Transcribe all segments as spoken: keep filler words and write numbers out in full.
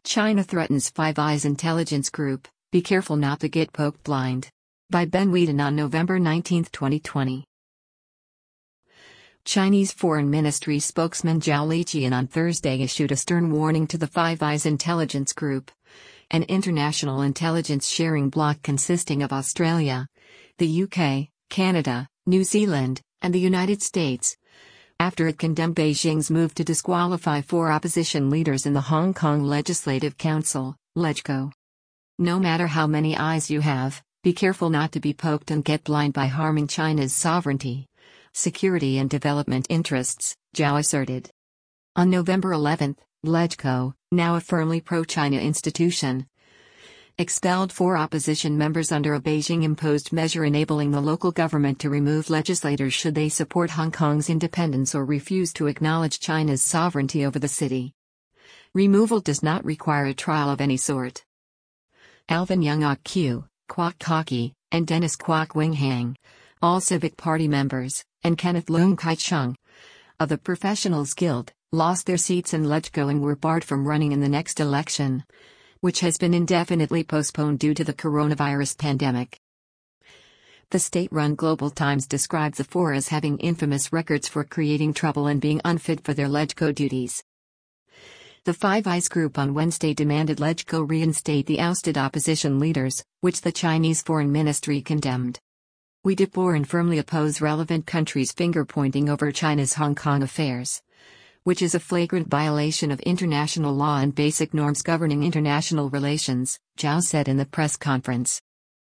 China threatens Five Eyes intelligence group, be careful not to get poked blind. By Ben Weeden on November nineteenth, twenty twenty. Chinese Foreign Ministry spokesman Zhao Lijian on Thursday issued a stern warning to the Five Eyes intelligence group, an international intelligence sharing bloc consisting of Australia, the U K, Canada, New Zealand, and the United States, after it condemned Beijing's move to disqualify four opposition leaders in the Hong Kong Legislative Council, LegCo. No matter how many eyes you have, be careful not to be poked and get blind by harming China's sovereignty, security and development interests, Zhao asserted. On November eleventh, LegCo, now a firmly pro-China institution, expelled four opposition members under a Beijing-imposed measure enabling the local government to remove legislators should they support Hong Kong's independence or refuse to acknowledge China's sovereignty over the city. Removal does not require a trial of any sort. Alvin Young Ok Q, Kwok Kaki, and Dennis Kwok Wing Hang, all Civic Party members, and Kenneth Leung Kai Chung, of the Professionals Guild, lost their seats in LegCo and were barred from running in the next election, which has been indefinitely postponed due to the coronavirus pandemic. The state-run Global Times described the four as having infamous records for creating trouble and being unfit for their LegCo duties. The Five Eyes group on Wednesday demanded LegCo reinstate the ousted opposition leaders, which the Chinese Foreign Ministry condemned. We deplore and firmly oppose relevant countries' finger-pointing over China's Hong Kong affairs, which is a flagrant violation of international law and basic norms governing international relations, Zhao said in the press conference.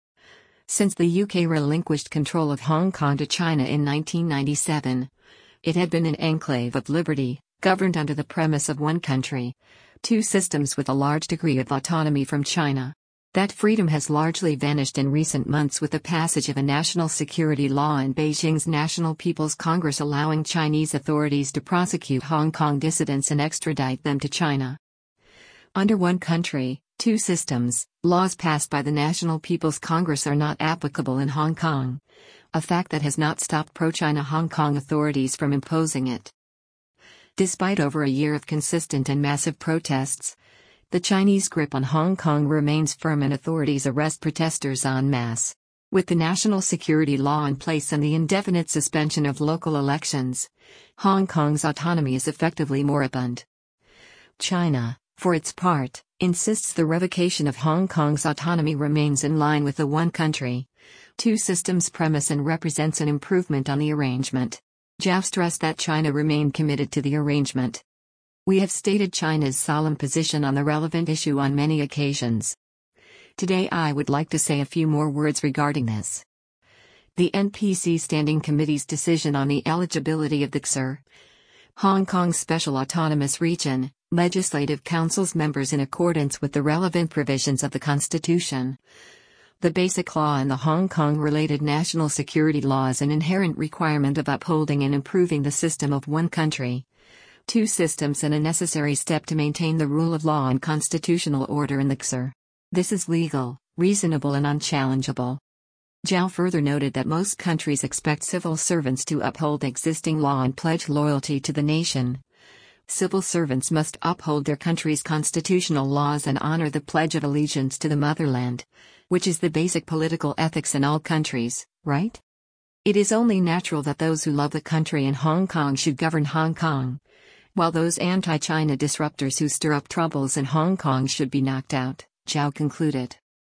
Since the U K relinquished control of Hong Kong to China in nineteen ninety-seven, it had been an enclave of liberty, governed under the premise of one country, two systems with a large degree of autonomy from China. That freedom has largely vanished in recent months with the passage of a national security law and Beijing's National People's Congress allowing Chinese authorities to prosecute Hong Kong dissidents and extradite them to China. Under one country, two systems, laws passed by the National People's Congress are not applicable in Hong Kong, a fact that has not stopped pro-China Hong Kong authorities from imposing it. Despite over a year of consistent and massive protests, the Chinese grip on Hong Kong remains firm and authorities arrest protesters en masse. With the national security law in place and the indefinite suspension of local elections, Hong Kong's autonomy is effectively moribund. China, for its part, insists the revocation of Hong Kong's autonomy remains in line with the one country, two systems premise and represents an improvement on the arrangement. Zhao stressed that China remained committed to the arrangement. We have stated China's solemn position on the relevant issue on many occasions. Today I would like to say a few more words regarding this. The N P C Standing Committee's decision on the eligibility of the C S R, Hong Kong's Special Autonomous Region, Legislative Council's members in accordance with the relevant provisions of the Constitution, the Basic Law and the Hong Kong-related national security law is an inherent requirement of upholding and improving the system of one country, two systems and a necessary step to maintain the rule of law and constitutional order in the C S R. This is legal, reasonable and unchallengeable. Zhao further noted that most countries expect civil servants to uphold existing law and pledge loyalty to the nation. Civil servants must uphold their country's constitutional laws and honor the Pledge of Allegiance to the motherland, which is the basic political ethics in all countries, right? It is only natural that those who love the country and Hong Kong should govern Hong Kong, while those anti-China disruptors who stir up troubles in Hong Kong should be knocked out, Zhao concluded.